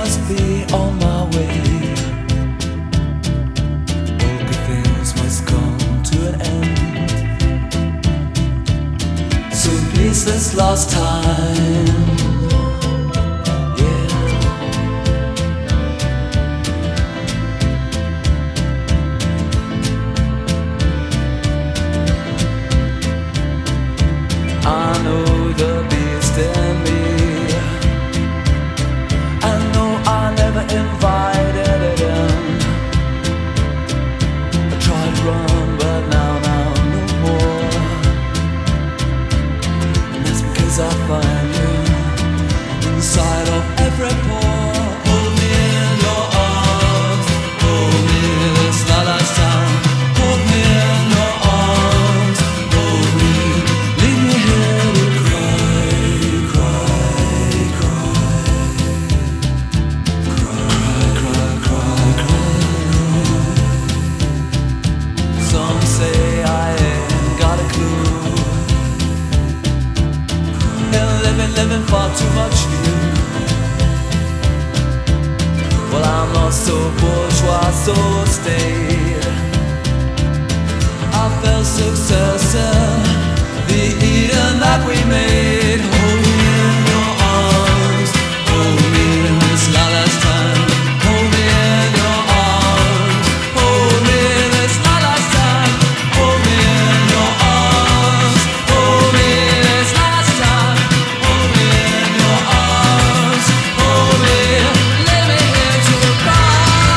must be on my way. All good things must come to an end. So please, this last time, I know the beast in me. I know I never invited it in. I tried to run, but now no more. And that's because I find you inside of every pore. Hold me in your arms, hold me this last time. Hold me in your arms, hold me. Leave me here to some say I ain't got a clue. And living far too much for you. Well, I'm not so bourgeois, so staid. I felt success in the Eden that we made. Hold me in your arms, hold me in this last time. Hold me in your arms, hold me in this last time. Hold me in your arms, hold me in this last time. Hold me in your arms, hold me. Let me hear you cry.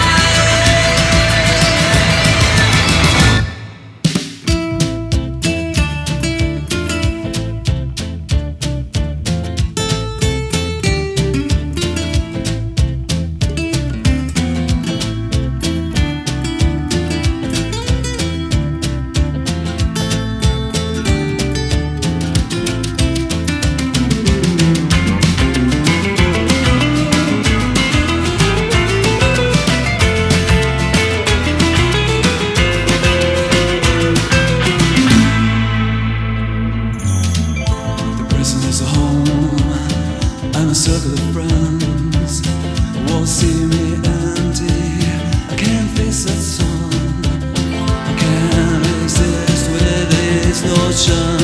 Is a home and a circle of friends won't see me empty. I can't face that sun. I can't exist with this notion.